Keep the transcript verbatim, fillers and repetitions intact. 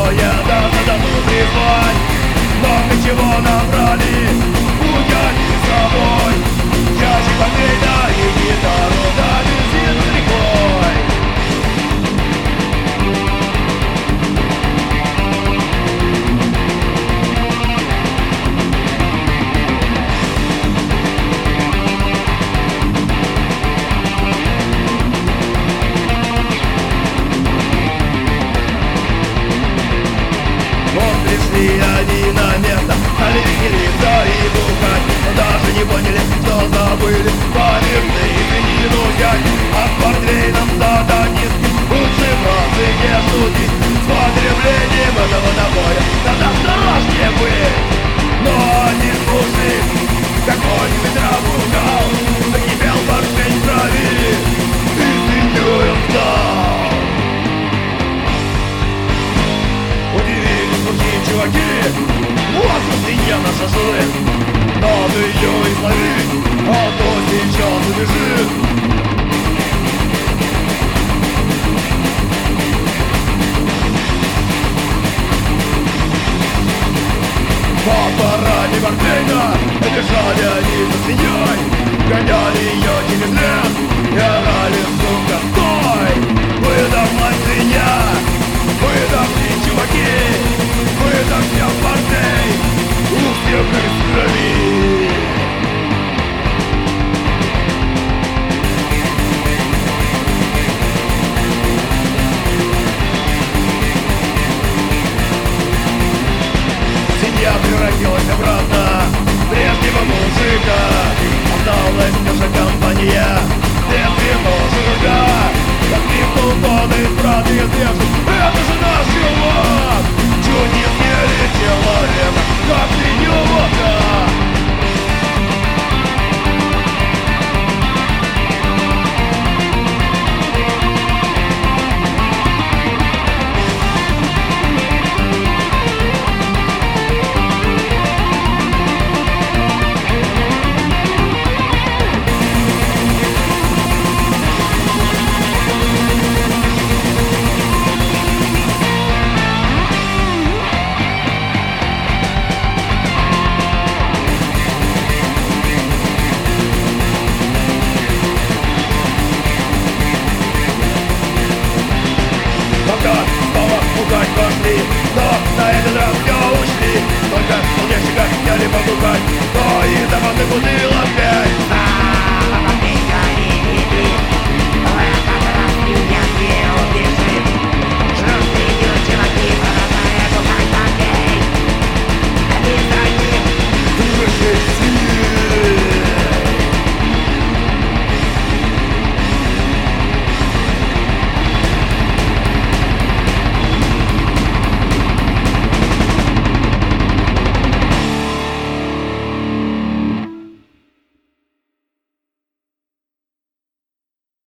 Многое даже дадут призвать. Много чего набрали, уйдите с собой. Ящик портфеля и гитару, да бензин с рекой. Пришли они на место, стали веселиться и бухать, но даже не поняли, что забыли памятные свинину взять. А с портвейном сатанистским лучше фразы не шутить. С потреблением этого напоя надо осторожнее быть. Но один мужик какой-нибудь рабукал, закипел портвейн в крови и свинью встал. Удивились мужские чуваки, вот же свинья на шашлык. Надо ее изловить, а то сейчас убежит. По параде портвейна бежали они за свиньей, гоняли ее через лес и орали: сука, стой! Выдохлась свинья! Выдохни, чуваки! Выдохни, портвейн! У всех из крови! Семья превратилась обратно в прежнего мужика. Осталась наша компания без вино жука. Как крикнул тот из брат и сбежит: это же наш чувак! Чуть не съели человека, как свинью водка! Пошли, но на этот раз все ушли. Только полдельщика хотели побухать, но и запасных бутылок пять.